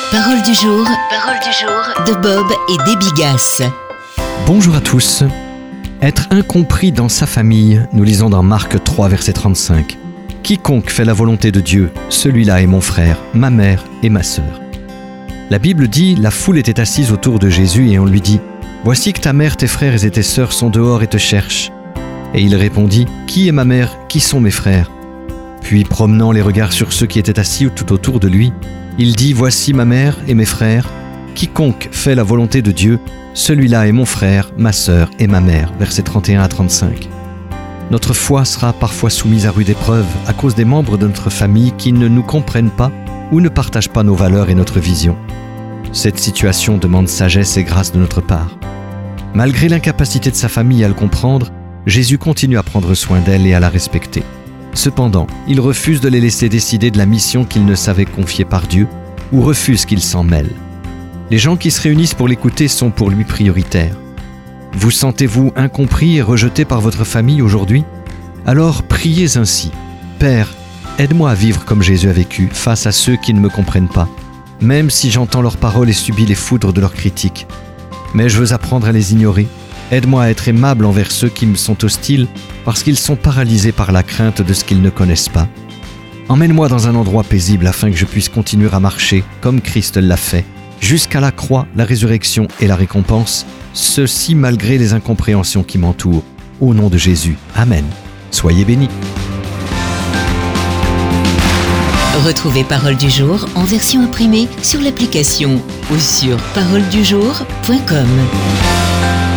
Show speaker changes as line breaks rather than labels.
Parole du jour de Bob et Debbie Gass.
Bonjour à tous. Être incompris dans sa famille, nous lisons dans Marc 3, verset 35. Quiconque fait la volonté de Dieu, celui-là est mon frère, ma mère et ma sœur. La Bible dit, la foule était assise autour de Jésus et on lui dit, voici que ta mère, tes frères et tes sœurs sont dehors et te cherchent. Et il répondit, qui est ma mère, qui sont mes frères? Puis promenant les regards sur ceux qui étaient assis tout autour de lui, il dit, voici ma mère et mes frères. Quiconque fait la volonté de Dieu, celui-là est mon frère, ma sœur et ma mère. Versets 31 à 35. Notre foi sera parfois soumise à rude épreuve à cause des membres de notre famille qui ne nous comprennent pas ou ne partagent pas nos valeurs et notre vision. Cette situation demande sagesse et grâce de notre part. Malgré l'incapacité de sa famille à le comprendre, Jésus continue à prendre soin d'elle et à la respecter. Cependant, il refuse de les laisser décider de la mission qu'il ne savait confier par Dieu ou refuse qu'il s'en mêle. Les gens qui se réunissent pour l'écouter sont pour lui prioritaires. Vous sentez-vous incompris et rejeté par votre famille aujourd'hui? Alors priez ainsi. Père, aide-moi à vivre comme Jésus a vécu face à ceux qui ne me comprennent pas, même si j'entends leurs paroles et subis les foudres de leurs critiques. Mais je veux apprendre à les ignorer. Aide-moi à être aimable envers ceux qui me sont hostiles parce qu'ils sont paralysés par la crainte de ce qu'ils ne connaissent pas. Emmène-moi dans un endroit paisible afin que je puisse continuer à marcher comme Christ l'a fait, jusqu'à la croix, la résurrection et la récompense, ceci malgré les incompréhensions qui m'entourent. Au nom de Jésus, Amen. Soyez bénis.
Retrouvez Parole du jour en version imprimée sur l'application ou sur paroledujour.com.